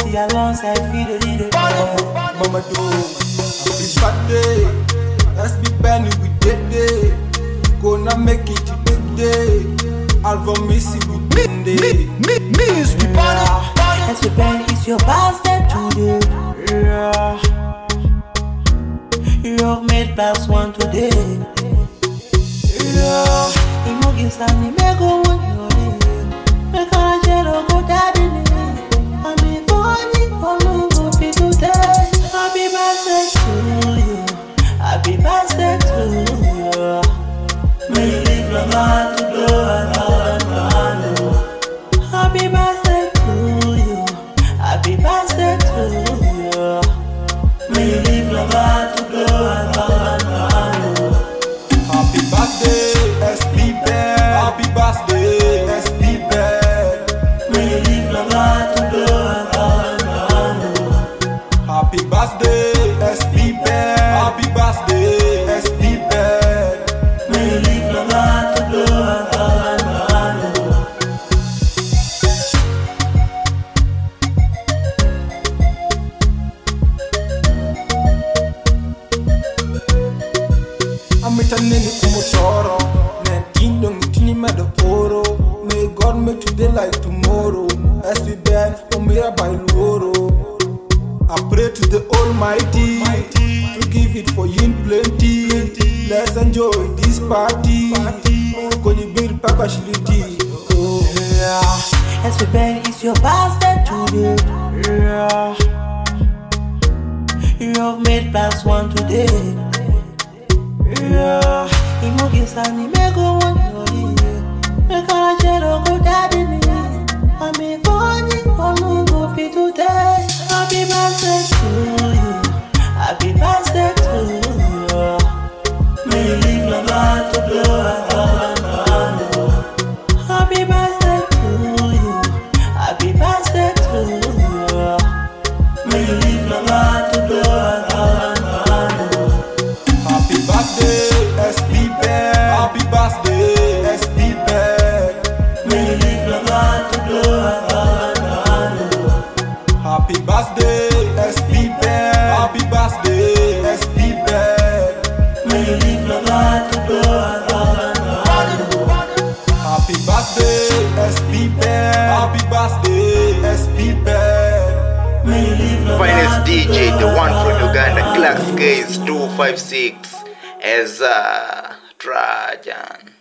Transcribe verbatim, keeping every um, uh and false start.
see alongside feel a little Mama do, happy birthday. Let's be Benny with Dede. Gonna make it today. Album missing with Dende. Me, me, me is the party. Let's be Benny, it's your birthday today. Yeah. You have made plus one today. Yeah. Imogis and Imego one day. Make a jello go daddy. I'm be funny, I'm go be today. Happy birthday to you. Happy birthday to you. May you live long and to grow and all and all. Happy birthday to you. Happy birthday to you. May you live long and to grow and all and all. Happy birthday, S P Bear. Happy birthday, S P Bear. May you live long and to grow and all and all. Happy birthday, S P Bear. Happy birthday, S P Bear. May you live long and to grow and all and all. I'm returning tomorrow. Nineteen don't tini medoporo. May God make today like tomorrow. S P Bear, Omira by Luoro. I pray to the Almighty to give it for you in plenty. Let's enjoy this party. Can you build Pakashiliti? Oh, Yeah. Let's be Benny, it's your birthday today. Yeah. You have made plans one today. Yeah. Imogis and Imego one day. Make a jello go daddy. I'm be funny, I'm go be today. Happy birthday to you. Happy birthday to you. May you live long and to grow and all and all. Happy birthday to you. Happy birthday to you. May you live long and to grow and all and all. happy birthday, S P Bear. Happy birthday, S P Bear. May you live long and to grow and all and all. Happy birthday, S P Bear. Happy birthday, S P Bear. May you live long and to grow and all and all. Happy birthday, S P Bear. Happy birthday, S P Bear. May you live long Finest and to D J, grow the one and from all Uganda, and Class all. Case two five six, Ezra Trajan.